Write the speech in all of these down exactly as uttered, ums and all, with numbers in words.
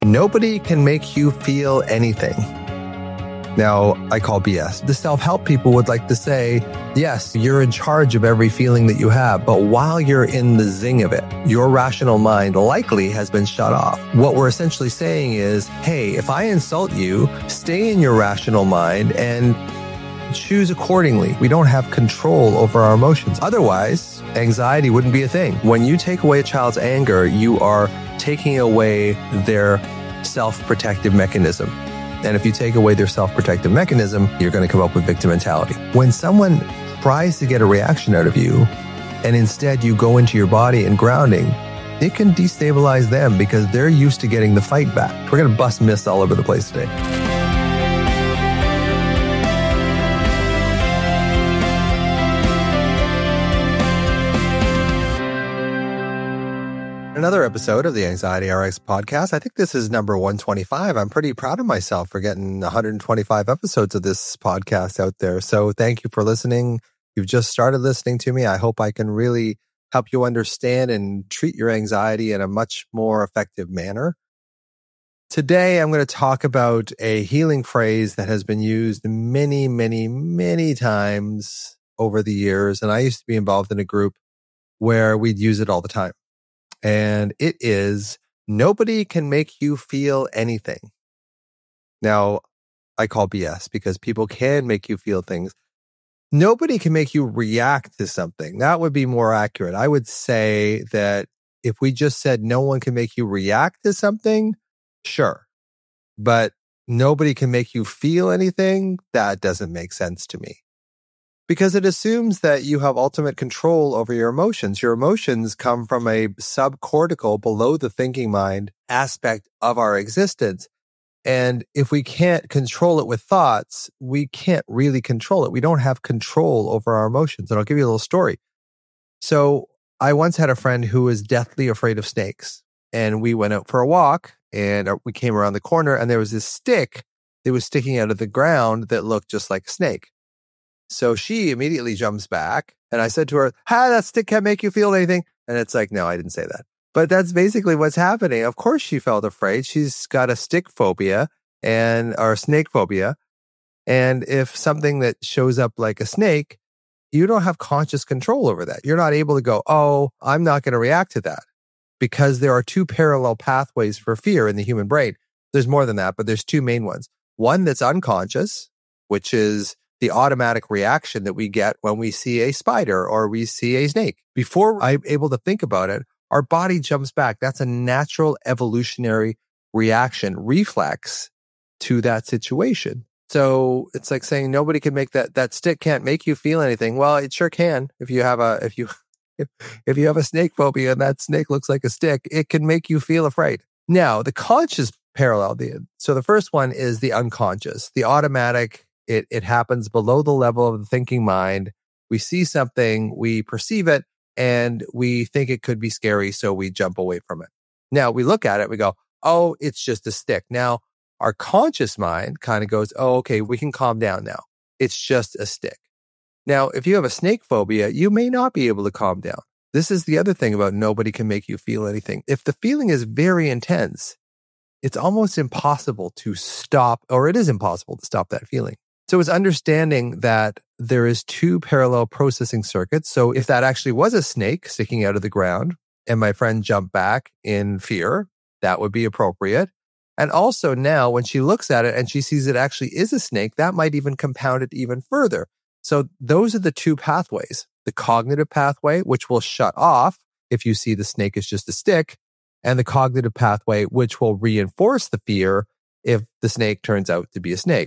Nobody can make you feel anything. Now, I call B S. The self-help people would like to say, yes, you're in charge of every feeling that you have, but while you're in the zing of it, your rational mind likely has been shut off. What we're essentially saying is, hey, if I insult you, stay in your rational mind and choose accordingly. We don't have control over our emotions. Otherwise, anxiety wouldn't be a thing. When you take away a child's anger, you are taking away their self-protective mechanism. And if you take away their self-protective mechanism, you're going to come up with victim mentality. When someone tries to get a reaction out of you, and instead you go into your body and grounding, it can destabilize them because they're used to getting the fight back. We're going to bust myths all over the place today. Another episode of the Anxiety R X podcast. I think this is number one twenty-five. I'm pretty proud of myself for getting one hundred twenty-five episodes of this podcast out there. So thank you for listening. You've just started listening to me. I hope I can really help you understand and treat your anxiety in a much more effective manner. Today, I'm going to talk about a healing phrase that has been used many, many, many times over the years. And I used to be involved in a group where we'd use it all the time. And it is, nobody can make you feel anything. Now, I call B S because people can make you feel things. Nobody can make you react to something. That would be more accurate. I would say that if we just said no one can make you react to something, sure. But nobody can make you feel anything, that doesn't make sense to me. Because it assumes that you have ultimate control over your emotions. Your emotions come from a subcortical, below the thinking mind aspect of our existence. And if we can't control it with thoughts, we can't really control it. We don't have control over our emotions. And I'll give you a little story. So I once had a friend who was deathly afraid of snakes. And we went out for a walk and we came around the corner and there was this stick that was sticking out of the ground that looked just like a snake. So she immediately jumps back and I said to her, "Hi, that stick can't make you feel anything." And it's like, no, I didn't say that. But that's basically what's happening. Of course she felt afraid. She's got a stick phobia and or snake phobia. And if something that shows up like a snake, you don't have conscious control over that. You're not able to go, oh, I'm not going to react to that. Because there are two parallel pathways for fear in the human brain. There's more than that, but there's two main ones. One that's unconscious, which is the automatic reaction that we get when we see a spider or we see a snake. Before I'm able to think about it, our body jumps back. That's a natural evolutionary reaction, reflex to that situation. So it's like saying nobody can make that, that stick can't make you feel anything. Well, it sure can. If you have a, if you, if, if you have a snake phobia and that snake looks like a stick, it can make you feel afraid. Now, the conscious parallel, the, so the first one is the unconscious, the automatic. It it happens below the level of the thinking mind. We see something, we perceive it, and we think it could be scary, so we jump away from it. Now, we look at it, we go, oh, it's just a stick. Now, our conscious mind kind of goes, oh, okay, we can calm down now. It's just a stick. Now, if you have a snake phobia, you may not be able to calm down. This is the other thing about nobody can make you feel anything. If the feeling is very intense, it's almost impossible to stop, or it is impossible to stop that feeling. So it's understanding that there is two parallel processing circuits. So if that actually was a snake sticking out of the ground and my friend jumped back in fear, that would be appropriate. And also now when she looks at it and she sees it actually is a snake, that might even compound it even further. So those are the two pathways, the cognitive pathway, which will shut off if you see the snake is just a stick, and the cognitive pathway, which will reinforce the fear if the snake turns out to be a snake.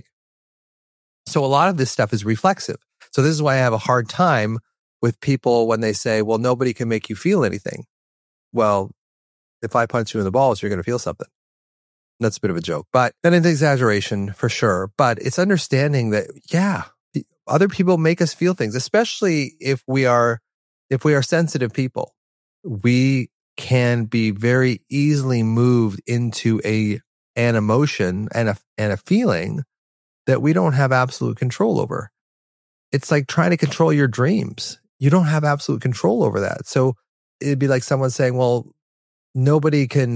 So a lot of this stuff is reflexive. So this is why I have a hard time with people when they say, well, nobody can make you feel anything. Well, if I punch you in the balls, you're going to feel something. That's a bit of a joke, but that is an exaggeration for sure. But it's understanding that, yeah, other people make us feel things, especially if we are, if we are sensitive people. We can be very easily moved into a, an emotion and a, and a feeling that we don't have absolute control over. It's like trying to control your dreams. You don't have absolute control over that. So it'd be like someone saying, well, nobody can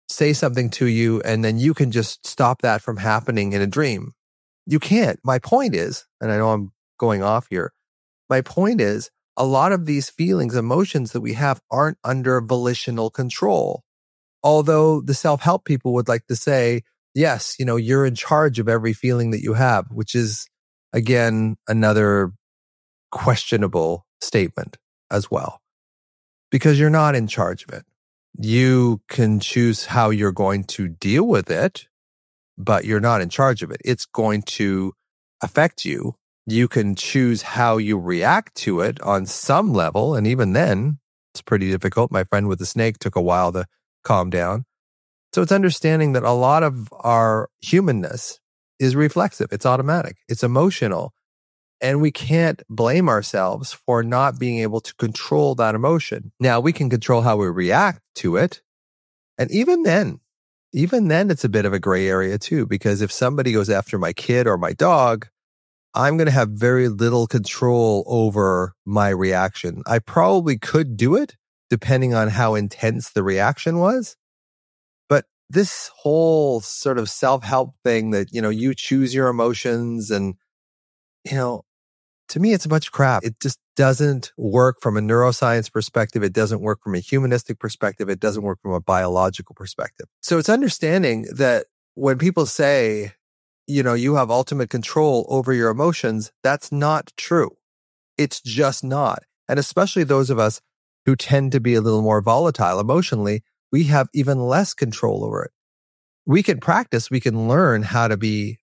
say something to you and then you can just stop that from happening in a dream. You can't. My point is, and I know I'm going off here, my point is a lot of these feelings, emotions that we have aren't under volitional control. Although the self-help people would like to say, yes, you know, you're in charge of every feeling that you have, which is, again, another questionable statement as well, because you're not in charge of it. You can choose how you're going to deal with it, but you're not in charge of it. It's going to affect you. You can choose how you react to it on some level, and even then, it's pretty difficult. My friend with the snake took a while to calm down. So it's understanding that a lot of our humanness is reflexive. It's automatic. It's emotional. And we can't blame ourselves for not being able to control that emotion. Now, we can control how we react to it. And even then, even then, it's a bit of a gray area too, because if somebody goes after my kid or my dog, I'm going to have very little control over my reaction. I probably could do it depending on how intense the reaction was. But this whole sort of self-help thing that, you know, you choose your emotions and, you know, to me, it's a bunch of crap. It just doesn't work from a neuroscience perspective. It doesn't work from a humanistic perspective. It doesn't work from a biological perspective. So it's understanding that when people say, you know, you have ultimate control over your emotions, that's not true. It's just not. And especially those of us who tend to be a little more volatile emotionally, we have even less control over it. We can practice, we can learn how to be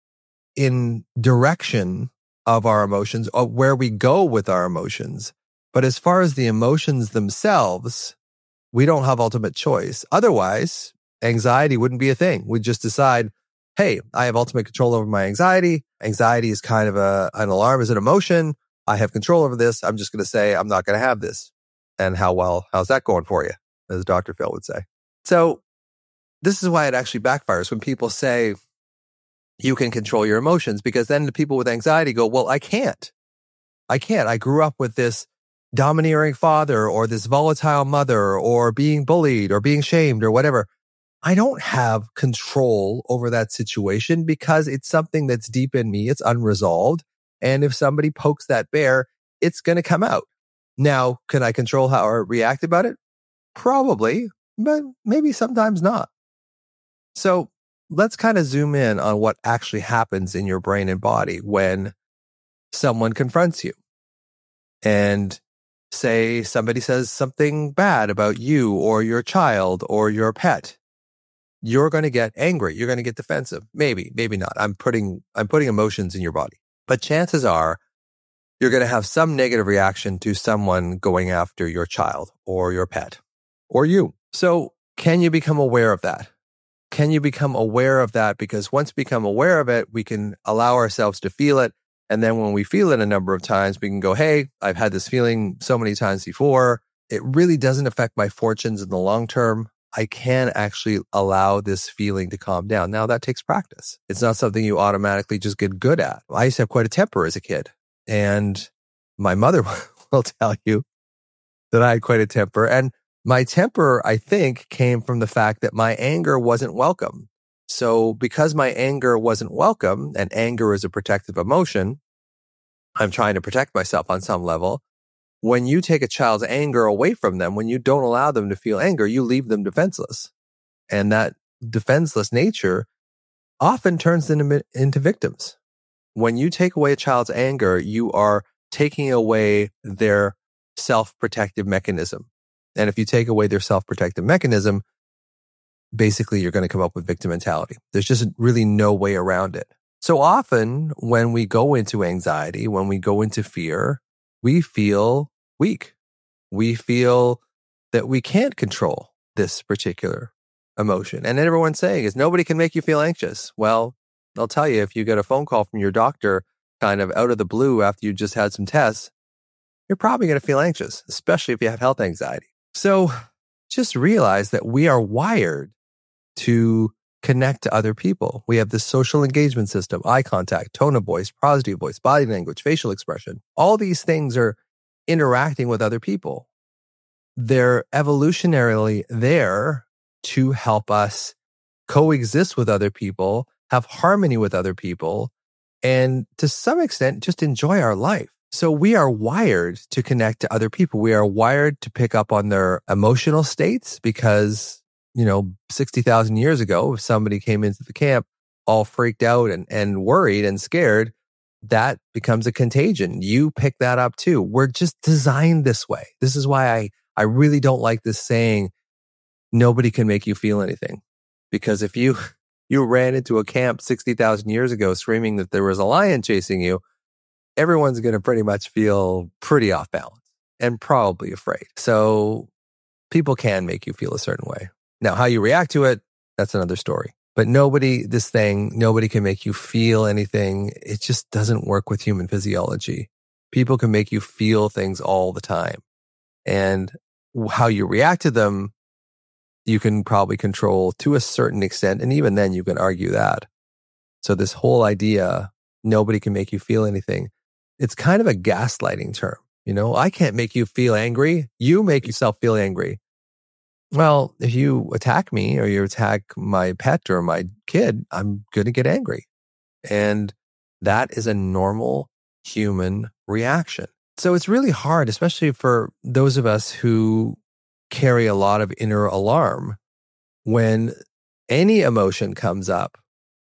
in direction of our emotions, of where we go with our emotions. But as far as the emotions themselves, we don't have ultimate choice. Otherwise, anxiety wouldn't be a thing. We'd just decide, hey, I have ultimate control over my anxiety. Anxiety is kind of a, an alarm, is an emotion. I have control over this. I'm just going to say I'm not going to have this. And how well, how's that going for you? As Doctor Phil would say. So this is why it actually backfires when people say you can control your emotions, because then the people with anxiety go, well, I can't. I can't. I grew up with this domineering father or this volatile mother or being bullied or being shamed or whatever. I don't have control over that situation because it's something that's deep in me. It's unresolved. And if somebody pokes that bear, it's going to come out. Now, can I control how I react about it? Probably, but maybe sometimes not. So let's kind of zoom in on what actually happens in your brain and body when someone confronts you. And say somebody says something bad about you or your child or your pet. You're going to get angry. You're going to get defensive. Maybe, maybe not. I'm putting, I'm putting emotions in your body. But chances are you're going to have some negative reaction to someone going after your child or your pet or you. So can you become aware of that? Can you become aware of that? Because once we become aware of it, we can allow ourselves to feel it. And then when we feel it a number of times, we can go, hey, I've had this feeling so many times before. It really doesn't affect my fortunes in the long term. I can actually allow this feeling to calm down. Now, that takes practice. It's not something you automatically just get good at. I used to have quite a temper as a kid. And my mother will tell you that I had quite a temper. And my temper, I think, came from the fact that my anger wasn't welcome. So because my anger wasn't welcome, and anger is a protective emotion, I'm trying to protect myself on some level. When you take a child's anger away from them, when you don't allow them to feel anger, you leave them defenseless. And that defenseless nature often turns them into victims. When you take away a child's anger, you are taking away their self-protective mechanism. And if you take away their self-protective mechanism, basically you're going to come up with victim mentality. There's just really no way around it. So often when we go into anxiety, when we go into fear, we feel weak. We feel that we can't control this particular emotion. And everyone's saying is nobody can make you feel anxious. Well, I'll tell you, if you get a phone call from your doctor kind of out of the blue after you just had some tests, you're probably going to feel anxious, especially if you have health anxiety. So just realize that we are wired to connect to other people. We have this social engagement system, eye contact, tone of voice, prosody of voice, body language, facial expression. All these things are interacting with other people. They're evolutionarily there to help us coexist with other people, have harmony with other people, and to some extent, just enjoy our life. So we are wired to connect to other people. We are wired to pick up on their emotional states because, you know, sixty thousand years ago, if somebody came into the camp all freaked out and, and worried and scared, that becomes a contagion. You pick that up too. We're just designed this way. This is why I, I really don't like this saying, nobody can make you feel anything. Because if you, you ran into a camp sixty thousand years ago screaming that there was a lion chasing you, everyone's going to pretty much feel pretty off balance and probably afraid. So people can make you feel a certain way. Now, how you react to it, that's another story. But nobody, this thing, nobody can make you feel anything. It just doesn't work with human physiology. People can make you feel things all the time. And how you react to them, you can probably control to a certain extent. And even then, you can argue that. So this whole idea, nobody can make you feel anything, it's kind of a gaslighting term. You know, I can't make you feel angry. You make yourself feel angry. Well, if you attack me or you attack my pet or my kid, I'm going to get angry. And that is a normal human reaction. So it's really hard, especially for those of us who carry a lot of inner alarm when any emotion comes up.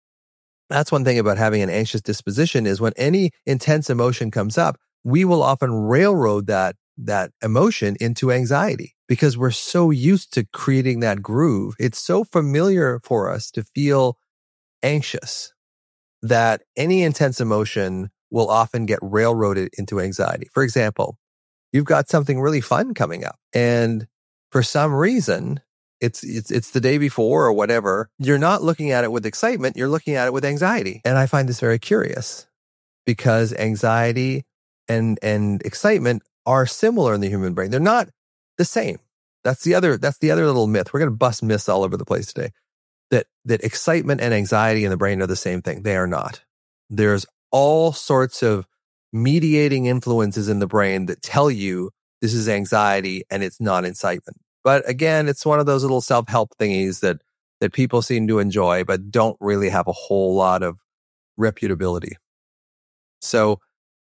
That's one thing about having an anxious disposition is when any intense emotion comes up, we will often railroad that that emotion into anxiety because we're so used to creating that groove. It's so familiar for us to feel anxious that any intense emotion will often get railroaded into anxiety. For example, you've got something really fun coming up and for some reason, it's it's it's the day before or whatever, you're not looking at it with excitement, you're looking at it with anxiety. And I find this very curious because anxiety and and excitement are similar in the human brain. They're not the same. That's the other that's the other little myth. We're going to bust myths all over the place today. That that excitement and anxiety in the brain are the same thing. They are not. There's all sorts of mediating influences in the brain that tell you this is anxiety and it's not excitement. But again, it's one of those little self-help thingies that that people seem to enjoy, but don't really have a whole lot of reputability. So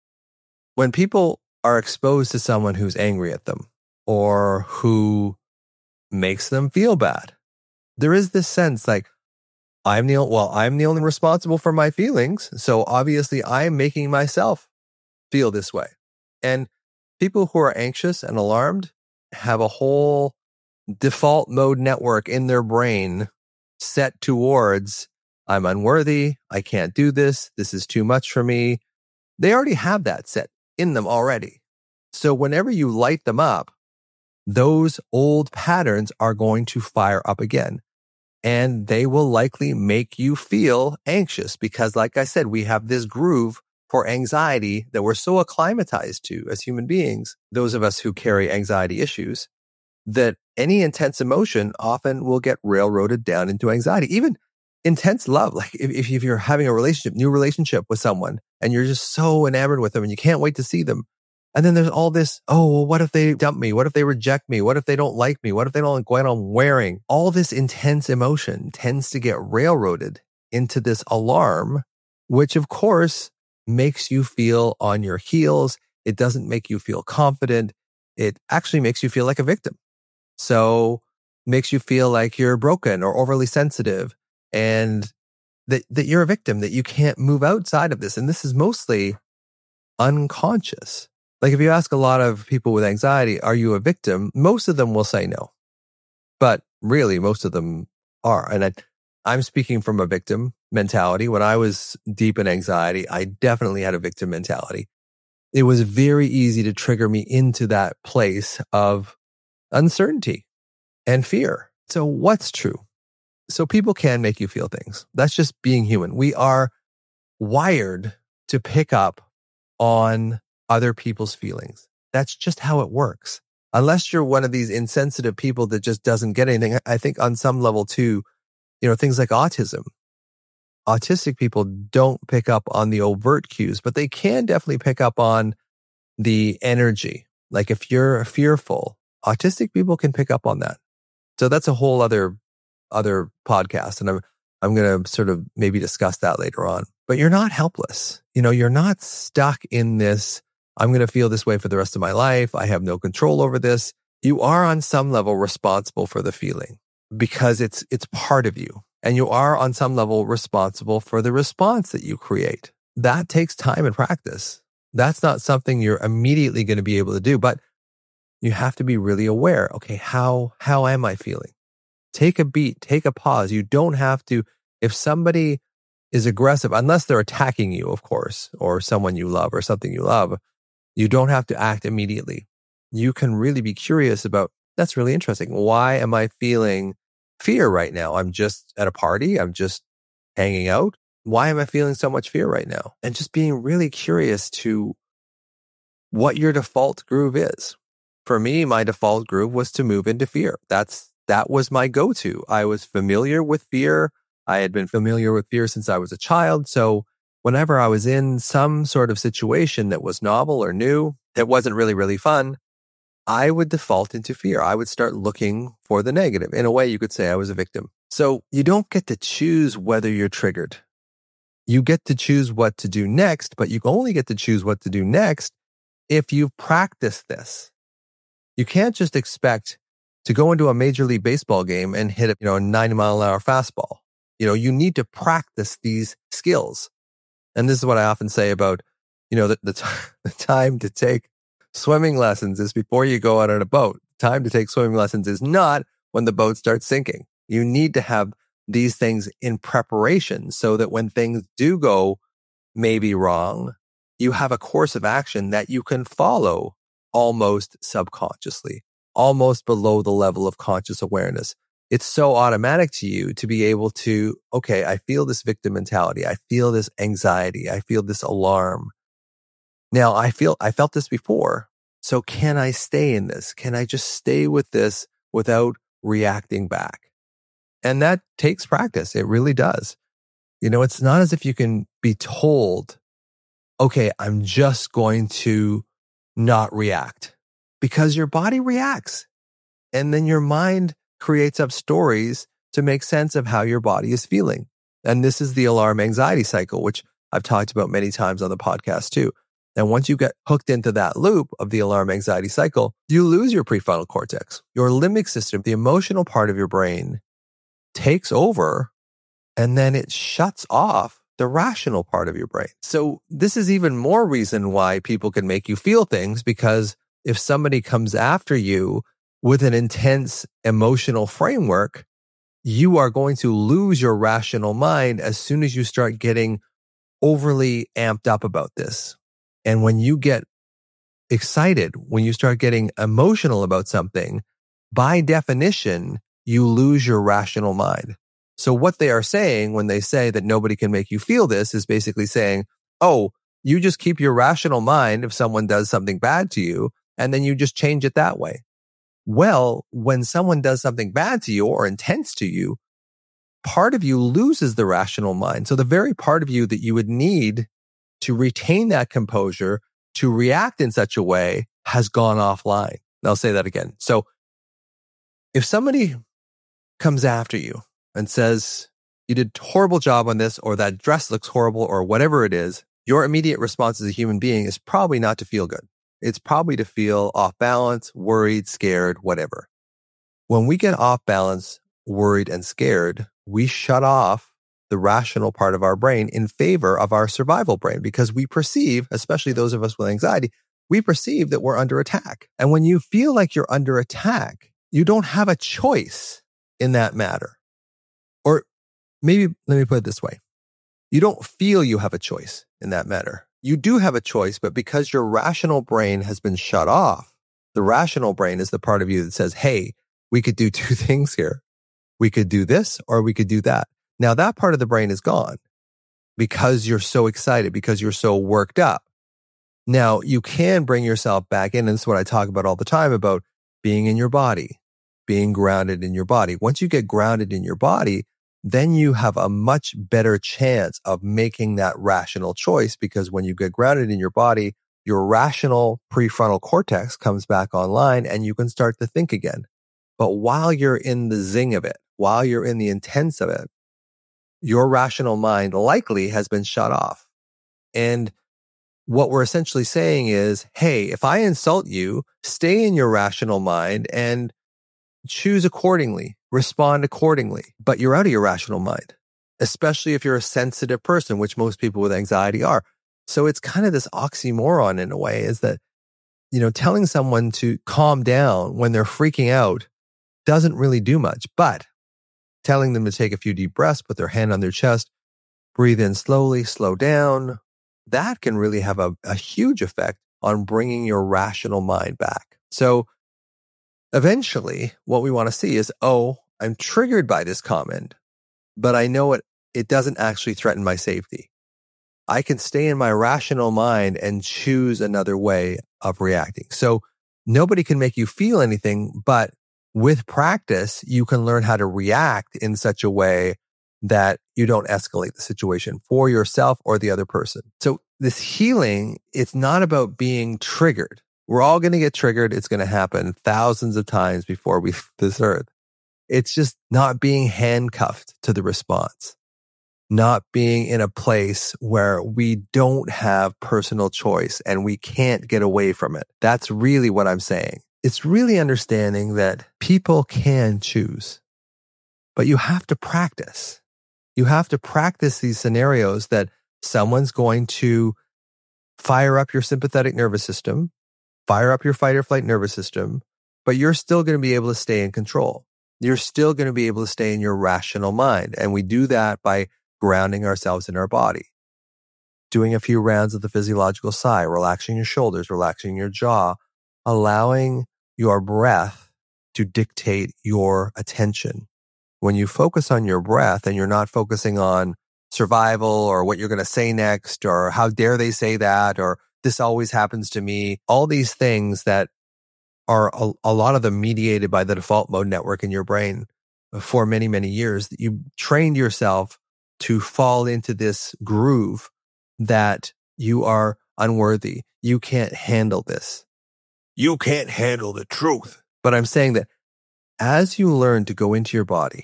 when people are exposed to someone who's angry at them or who makes them feel bad, there is this sense like, I'm the well, I'm the only responsible for my feelings. So obviously I'm making myself feel this way. And people who are anxious and alarmed have a whole default mode network in their brain set towards, I'm unworthy, I can't do this, this is too much for me. They already have that set in them already. So whenever you light them up, those old patterns are going to fire up again. And they will likely make you feel anxious because, like I said, we have this groove for anxiety that we're so acclimatized to as human beings, those of us who carry anxiety issues, that any intense emotion often will get railroaded down into anxiety. Even intense love, like if, if you're having a relationship, new relationship with someone, and you're just so enamored with them and you can't wait to see them. And then there's all this, oh, well, what if they dump me? What if they reject me? What if they don't like me? What if they don't like what I'm wearing? All this intense emotion tends to get railroaded into this alarm, which of course makes you feel on your heels. It doesn't make you feel confident. It actually makes you feel like a victim. So makes you feel like you're broken or overly sensitive and that, that you're a victim, that you can't move outside of this. And this is mostly unconscious. Like if you ask a lot of people with anxiety, are you a victim? Most of them will say no. But really, most of them are. And I, I'm speaking from a victim mentality. When I was deep in anxiety, I definitely had a victim mentality. It was very easy to trigger me into that place of uncertainty and fear. So what's true? So people can make you feel things. That's just being human. We are wired to pick up on other people's feelings. That's just how it works. Unless you're one of these insensitive people that just doesn't get anything. I think on some level too, you know, things like autism. Autistic people don't pick up on the overt cues, but they can definitely pick up on the energy. Like if you're fearful, autistic people can pick up on that. So that's a whole other other podcasts, and I'm I'm going to sort of maybe discuss that later on. But you're not helpless. You know, you're not stuck in this, I'm going to feel this way for the rest of my life. I have no control over this. You are on some level responsible for the feeling because it's it's part of you. And you are on some level responsible for the response that you create. That takes time and practice. That's not something you're immediately going to be able to do, but you have to be really aware. Okay, how how am I feeling? Take a beat, take a pause. You don't have to, if somebody is aggressive, unless they're attacking you, of course, or someone you love or something you love, you don't have to act immediately. You can really be curious about, that's really interesting. Why am I feeling fear right now? I'm just at a party. I'm just hanging out. Why am I feeling so much fear right now? And just being really curious to what your default groove is. For me, my default groove was to move into fear. That's that was my go-to. I was familiar with fear. I had been familiar with fear since I was a child. So whenever I was in some sort of situation that was novel or new, that wasn't really, really fun, I would default into fear. I would start looking for the negative. In a way, you could say I was a victim. So you don't get to choose whether you're triggered. You get to choose what to do next, but you only get to choose what to do next if you've practiced this. You can't just expect to go into a Major League Baseball game and hit a, you know, a ninety mile an hour fastball. You know, you need to practice these skills. And this is what I often say about, you know, the, the, t- the time to take swimming lessons is before you go out on a boat. Time to take swimming lessons is not when the boat starts sinking. You need to have these things in preparation so that when things do go maybe wrong, you have a course of action that you can follow almost subconsciously, almost below the level of conscious awareness. It's so automatic to you to be able to, okay, I feel this victim mentality. I feel this anxiety. I feel this alarm. Now I feel, I felt this before. So can I stay in this? Can I just stay with this without reacting back? And that takes practice. It really does. You know, it's not as if you can be told, okay, I'm just going to not react, because your body reacts. And then your mind creates up stories to make sense of how your body is feeling. And this is the alarm anxiety cycle, which I've talked about many times on the podcast too. And once you get hooked into that loop of the alarm anxiety cycle, you lose your prefrontal cortex. Your limbic system, the emotional part of your brain, takes over, and then it shuts off the rational part of your brain. So this is even more reason why people can make you feel things, because if somebody comes after you with an intense emotional framework, you are going to lose your rational mind as soon as you start getting overly amped up about this. And when you get excited, when you start getting emotional about something, by definition, you lose your rational mind. So what they are saying when they say that nobody can make you feel this is basically saying, oh, you just keep your rational mind if someone does something bad to you, and then you just change it that way. Well, when someone does something bad to you or intense to you, part of you loses the rational mind. So the very part of you that you would need to retain that composure, to react in such a way, has gone offline. And I'll say that again. So if somebody comes after you and says, you did a horrible job on this, or that dress looks horrible, or whatever it is, your immediate response as a human being is probably not to feel good. It's probably to feel off balance, worried, scared, whatever. When we get off balance, worried, and scared, we shut off the rational part of our brain in favor of our survival brain, because we perceive, especially those of us with anxiety, we perceive that we're under attack. And when you feel like you're under attack, you don't have a choice in that matter. Or maybe, let me put it this way. You don't feel you have a choice in that matter. You do have a choice, but because your rational brain has been shut off, the rational brain is the part of you that says, hey, we could do two things here. We could do this, or we could do that. Now that part of the brain is gone because you're so excited, because you're so worked up. Now you can bring yourself back in, and this is what I talk about all the time, about being in your body, being grounded in your body. Once you get grounded in your body, then you have a much better chance of making that rational choice, because when you get grounded in your body, your rational prefrontal cortex comes back online and you can start to think again. But while you're in the zing of it, while you're in the intense of it, your rational mind likely has been shut off. And what we're essentially saying is, hey, if I insult you, stay in your rational mind and choose accordingly, respond accordingly. But you're out of your rational mind, especially if you're a sensitive person, which most people with anxiety are. So it's kind of this oxymoron in a way, is that, you know, telling someone to calm down when they're freaking out doesn't really do much. But telling them to take a few deep breaths, put their hand on their chest, breathe in slowly, slow down, that can really have a, a huge effect on bringing your rational mind back. So eventually what we want to see is, oh, I'm triggered by this comment, but I know it, it doesn't actually threaten my safety. I can stay in my rational mind and choose another way of reacting. So nobody can make you feel anything, but with practice, you can learn how to react in such a way that you don't escalate the situation for yourself or the other person. So this healing, it's not about being triggered. We're all going to get triggered. It's going to happen thousands of times before we leave this earth. It's just not being handcuffed to the response, not being in a place where we don't have personal choice and we can't get away from it. That's really what I'm saying. It's really understanding that people can choose, but you have to practice. You have to practice these scenarios that someone's going to fire up your sympathetic nervous system, fire up your fight or flight nervous system, but you're still going to be able to stay in control. You're still going to be able to stay in your rational mind. And we do that by grounding ourselves in our body, doing a few rounds of the physiological sigh, relaxing your shoulders, relaxing your jaw, allowing your breath to dictate your attention. When you focus on your breath and you're not focusing on survival or what you're going to say next or how dare they say that or this always happens to me, all these things that are a, a lot of them mediated by the default mode network in your brain for many, many years, that you trained yourself to fall into this groove that you are unworthy. You can't handle this. You can't handle the truth. But I'm saying that as you learn to go into your body,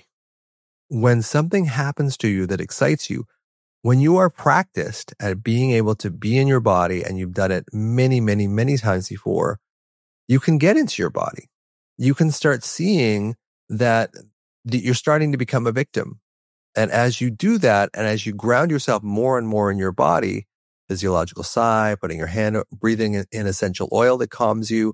when something happens to you that excites you, when you are practiced at being able to be in your body and you've done it many, many, many times before, you can get into your body. You can start seeing that you're starting to become a victim. And as you do that, and as you ground yourself more and more in your body, physiological sigh, putting your hand, breathing in essential oil that calms you,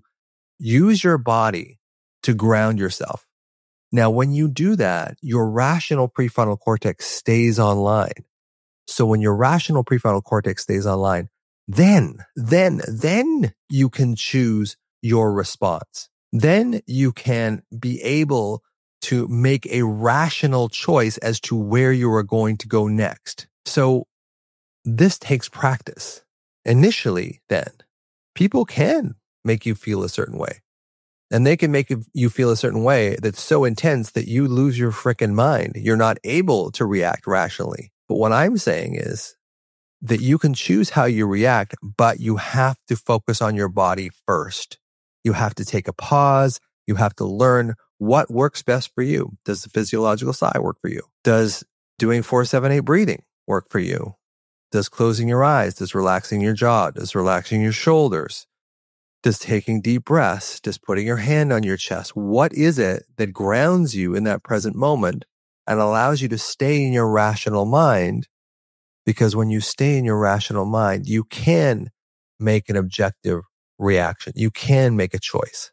use your body to ground yourself. Now, when you do that, your rational prefrontal cortex stays online. So when your rational prefrontal cortex stays online, then, then, then you can choose your response. Then you can be able to make a rational choice as to where you are going to go next. So this takes practice. Initially, then, people can make you feel a certain way. And they can make you feel a certain way that's so intense that you lose your frickin' mind. You're not able to react rationally. But what I'm saying is that you can choose how you react, but you have to focus on your body first. You have to take a pause. You have to learn what works best for you. Does the physiological sigh work for you? Does doing four seven eight breathing work for you? Does closing your eyes? Does relaxing your jaw? Does relaxing your shoulders? Does taking deep breaths? Does putting your hand on your chest? What is it that grounds you in that present moment and allows you to stay in your rational mind? Because when you stay in your rational mind, you can make an objective reaction. You can make a choice.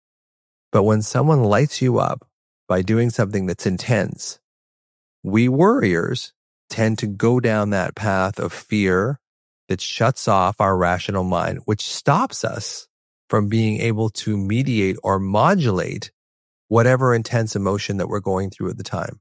But when someone lights you up by doing something that's intense, we worriers tend to go down that path of fear that shuts off our rational mind, which stops us from being able to mediate or modulate whatever intense emotion that we're going through at the time.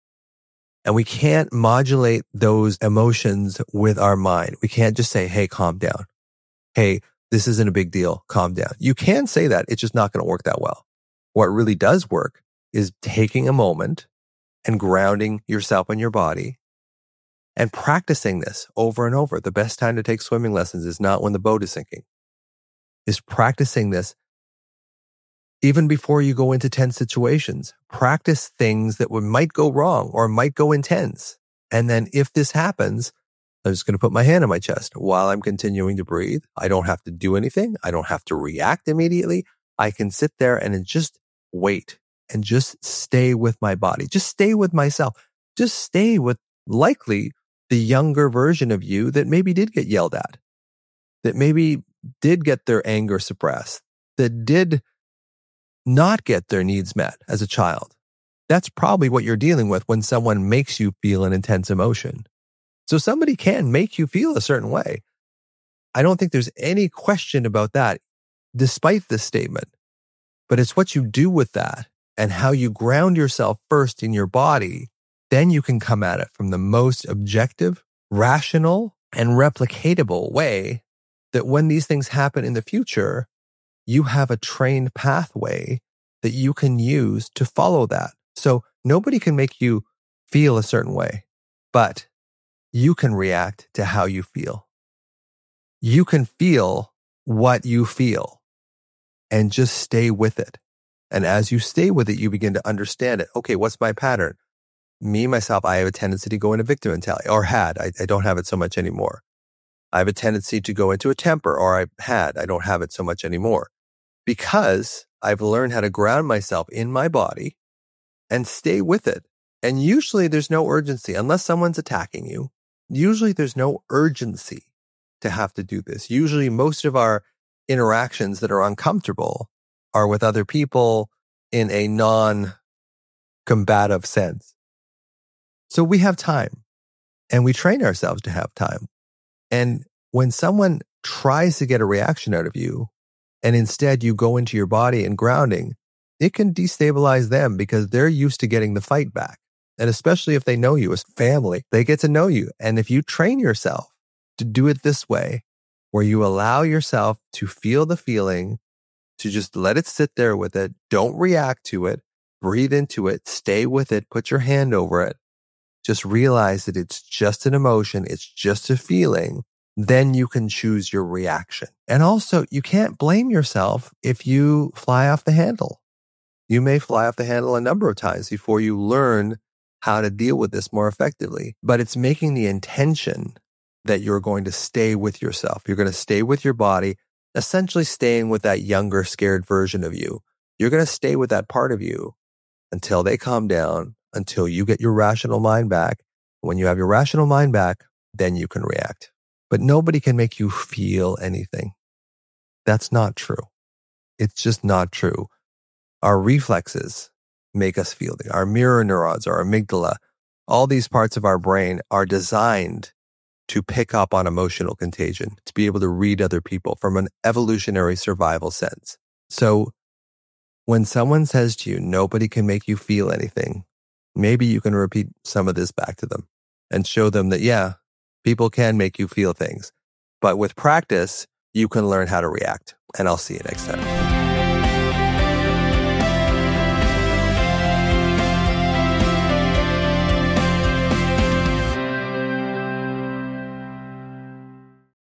And we can't modulate those emotions with our mind. We can't just say, hey, calm down. Hey, this isn't a big deal. Calm down. You can say that. It's just not going to work that well. What really does work is taking a moment and grounding yourself and your body and practicing this over and over. The best time to take swimming lessons is not when the boat is sinking. Is practicing this Even before you go into tense situations, practice things that would, might go wrong or might go intense. And then if this happens, I'm just going to put my hand on my chest while I'm continuing to breathe. I don't have to do anything. I don't have to react immediately. I can sit there and just wait and just stay with my body. Just stay with myself. Just stay with likely the younger version of you that maybe did get yelled at, that maybe did get their anger suppressed, that did not get their needs met as a child. That's probably what you're dealing with when someone makes you feel an intense emotion. So somebody can make you feel a certain way. I don't think there's any question about that, despite this statement. But it's what you do with that and how you ground yourself first in your body. Then you can come at it from the most objective, rational, and replicatable way that when these things happen in the future, you have a trained pathway that you can use to follow that. So nobody can make you feel a certain way, but you can react to how you feel. You can feel what you feel and just stay with it. And as you stay with it, you begin to understand it. Okay, what's my pattern? Me, myself, I have a tendency to go into victim mentality, or had. I, I don't have it so much anymore. I have a tendency to go into a temper, or I had. I don't have it so much anymore. Because I've learned how to ground myself in my body and stay with it. And usually there's no urgency unless someone's attacking you. Usually there's no urgency to have to do this. Usually most of our interactions that are uncomfortable are with other people in a non-combative sense. So we have time and we train ourselves to have time. And when someone tries to get a reaction out of you and instead you go into your body and grounding, it can destabilize them because they're used to getting the fight back. And especially if they know you as family, they get to know you. And if you train yourself to do it this way, where you allow yourself to feel the feeling, to just let it sit there with it, don't react to it, breathe into it, stay with it, put your hand over it, just realize that it's just an emotion, it's just a feeling, then you can choose your reaction. And also, you can't blame yourself if you fly off the handle. You may fly off the handle a number of times before you learn how to deal with this more effectively. But it's making the intention that you're going to stay with yourself. You're going to stay with your body, essentially staying with that younger, scared version of you. You're going to stay with that part of you until they calm down, until you get your rational mind back. When you have your rational mind back, then you can react. But nobody can make you feel anything. That's not true. It's just not true. Our reflexes make us feel things. Our mirror neurons, our amygdala, all these parts of our brain are designed to pick up on emotional contagion, to be able to read other people from an evolutionary survival sense. So when someone says to you, nobody can make you feel anything, maybe you can repeat some of this back to them and show them that, yeah, people can make you feel things. But with practice, you can learn how to react. And I'll see you next time.